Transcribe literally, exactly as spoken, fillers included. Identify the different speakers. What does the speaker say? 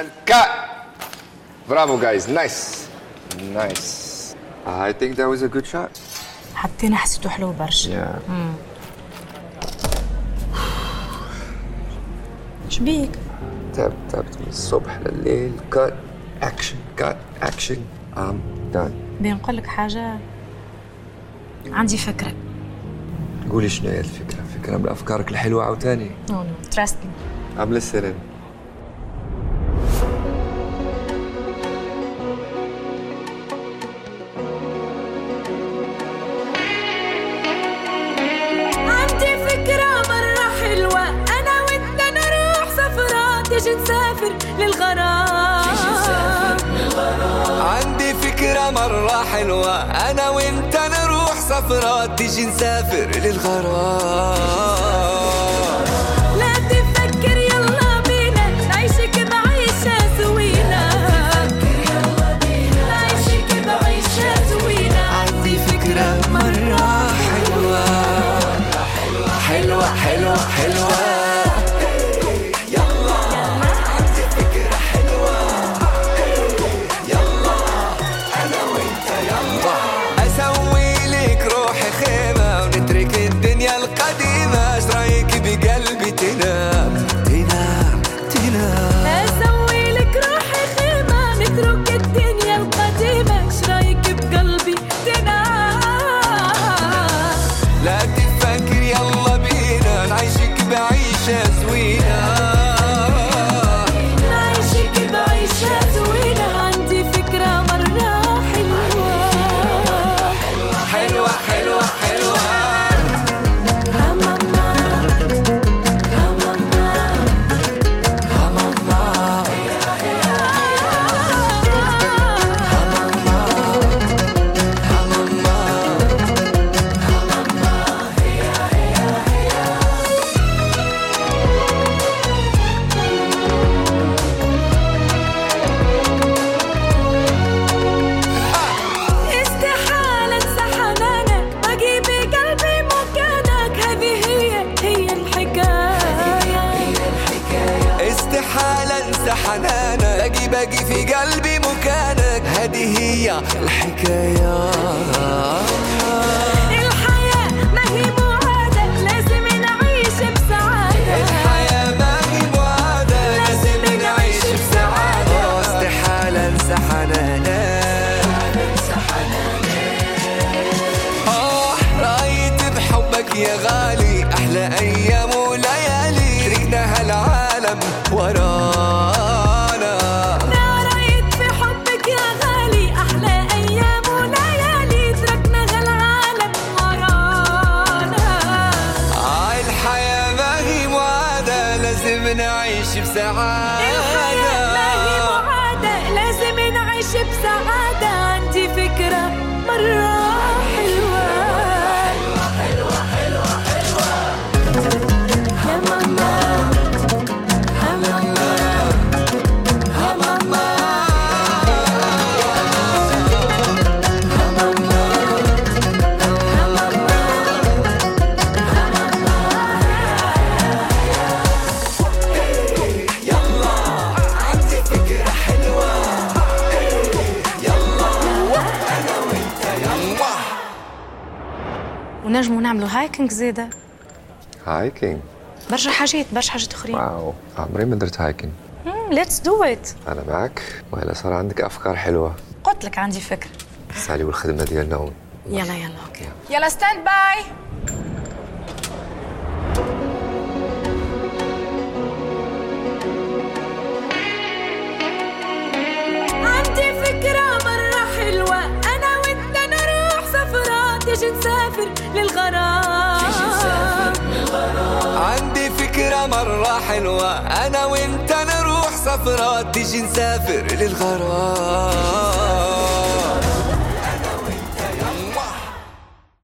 Speaker 1: and cut. Bravo, guys. Nice. Nice. I think that was a good shot.
Speaker 2: حتى أنا حسيته حلو برشا.
Speaker 1: Yeah.
Speaker 2: شبيك؟
Speaker 1: تعبت تعبت من الصبح لليل. Cut. Action. Cut. Action. I'm done.
Speaker 2: بنقول لك حاجة، عندي فكرة.
Speaker 1: قولي شنو هي الفكرة؟ فكرة من أفكارك الحلوة عاوتاني.
Speaker 2: نو نو trust me.
Speaker 1: I'm listening.
Speaker 2: عندي فكرة مرة حلوة، أنا وأنت نروح سفرة، تيجي نسافر للغرام.
Speaker 3: عندي فكرة مرة حلوة، أنا وأنت نروح سفرة، تيجي نسافر للغرام.
Speaker 2: لا تفكر يلا بينا نعيشك بعيشة سوينا، نعيشك بعيشة سوينا.
Speaker 3: عندي فكرة مرة حلوة حلوة حلوة حلوة. يلا عندي فكرة حلوة، يلا أنا وأنت يلا. أسوي لك روحي خيمة ونترك الدنيا القديمة، إيش رأيك بقلبي تنام تنام تنام.
Speaker 2: أسوي لك روحي خيمة نترك الدنيا القديمة، إيش رأيك بقلبي تنام.
Speaker 3: لا تفكر يلا بينا نعيشك بعيشة زوينة،
Speaker 2: نعيشك بعيشة زوينة. عندي فكرة مرة حلوة
Speaker 3: حلوة حلوة حلوة.
Speaker 2: همما همما
Speaker 3: همما
Speaker 2: استحالة انسى حنانك، باقي بقلبي مكانك. هذه هي هي الحكاية.
Speaker 3: استحالة انسى حنانك، باقي باقي في قلبي مكانك. هذه هي الحكاية.
Speaker 2: الحياة ما هي معادة، لازم نعيش بسعادة.
Speaker 3: الحياة ما هي معادة، لازم نعيش بسعادة. استحالة انسى حنانك. آه رأيت بحبك يا غالي أحلى أيام وليالي، تركنا هالعالم ورانا.
Speaker 2: أنا رأيت في حبك يا غالي أحلى أيام وليالي، تركنا هالعالم ورانا.
Speaker 3: آه الحياة ما هي معادة، لازم نعيش بسعادة.
Speaker 2: الحياة ما هي معادة، لازم نعيش بسعادة. عندي فكرة مرة حلوة يا ماما همما همما
Speaker 3: عندي فكرة حلوة، يلا أنا وأنت يلا.
Speaker 2: ونجموا نعملوا هايكينج زيادة،
Speaker 1: هايكينج.
Speaker 2: برشا حاجات برشا حاجات أخرين.
Speaker 1: واو. عمري ما درت هايكينج.
Speaker 2: ليتس دو ات.
Speaker 1: أنا معك. وهلا صار عندك أفكار حلوة.
Speaker 2: قلت لك عندي فكرة.
Speaker 1: سالي والخدمة ديالنا هون.
Speaker 2: يلا يلا اوكي يلا ستاند باي. عندي فكرة مرة حلوة، أنا وأنت نروح سفرة، تيجي نسافر للغرام.
Speaker 3: عندي فكرة مرة حلوة، أنا وأنت نروح سفرة، تيجي نسافر للغرام.